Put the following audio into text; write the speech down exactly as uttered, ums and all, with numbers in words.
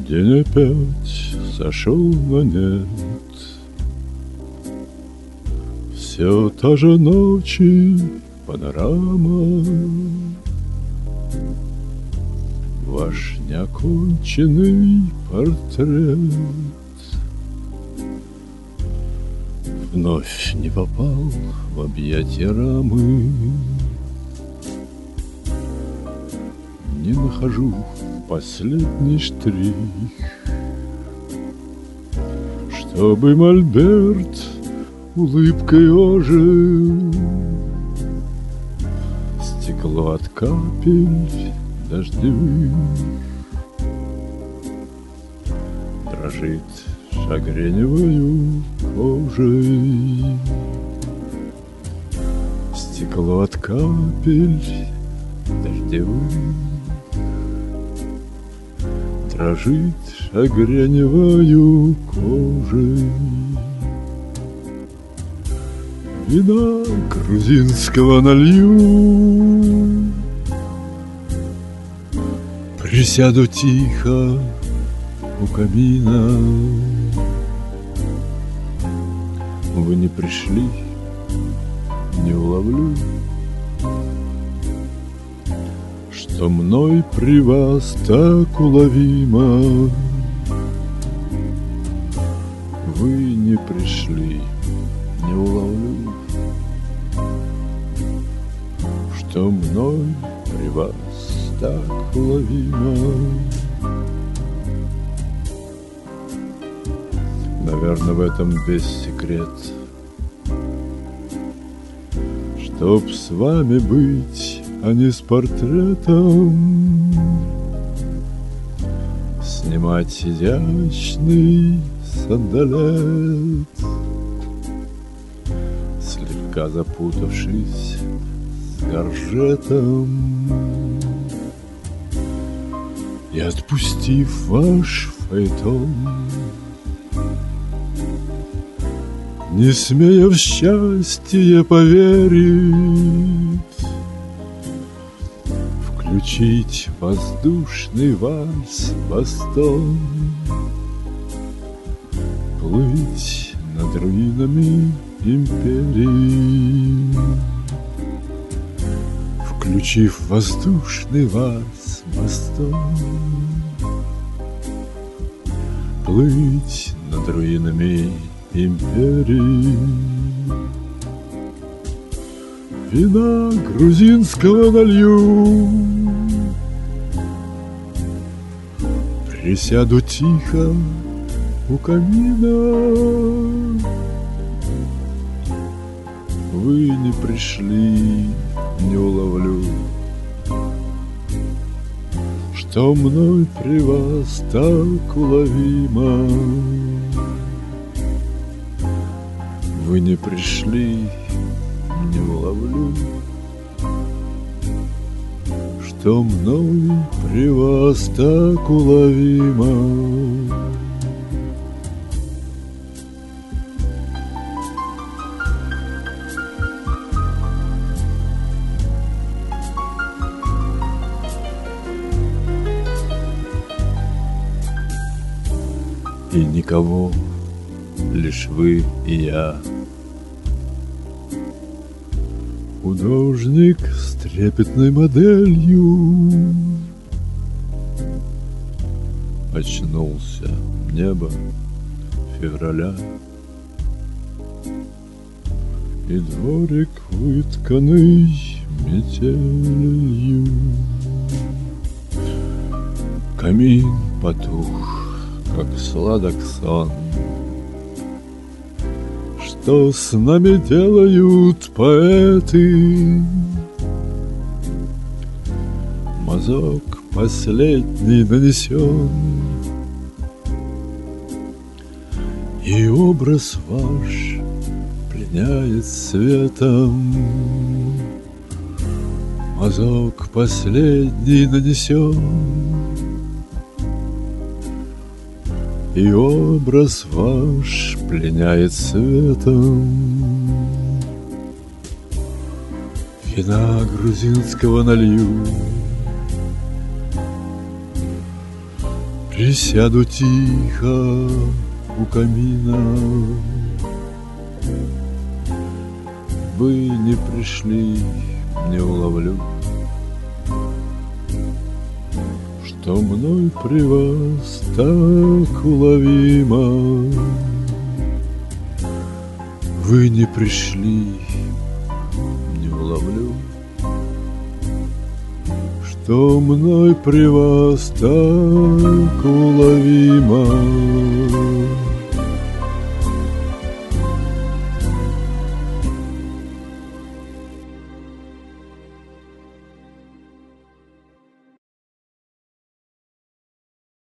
День опять сошел на нет. Все та же ночи панорама, ваш неоконченный портрет вновь не попал в объятия рамы. Не нахожу последний штрих, чтобы мольберт улыбкой ожил. Стекло от капель дождевых дрожит шагреневою кожей. Стекло от капель дождевых дрожит шагреневою кожей. Вина грузинского налью, присяду тихо у камина. Вы не пришли, не уловлю, что мной при вас так уловимо. Вы не пришли, не уловлю, что мной при вас так уловимо. Наверное, в этом весь секрет. Чтоб с вами быть, а не с портретом, снимать изящный сандалет, слегка запутавшись с горжетом и отпустив ваш фаэтон, не смея в счастье поверить, включить воздушный вальс Бостон, плыть над руинами империи, включив воздушный вальс Бостон, плыть над руинами империи. Вина грузинского налью, присяду тихо у камина. Вы не пришли, не уловлю, что мной при вас так уловимо. Вы не пришли, не уловлю, что мной при вас так уловимо. И никого, лишь вы и я. Художник с трепетной моделью. Очнулся небо февраля, и дворик вытканный метелью. Камин потух, как сладок сон. Что с нами делают поэты? Мазок последний нанесен, и образ ваш пленяет светом. Мазок последний нанесен, и образ ваш пленяет светом. Вина грузинского налью, Присяду тихо у камина. Вы не пришли, не уловлю, что мной при вас так уловимо. Вы не пришли, не уловлю, что мной при вас так уловимо.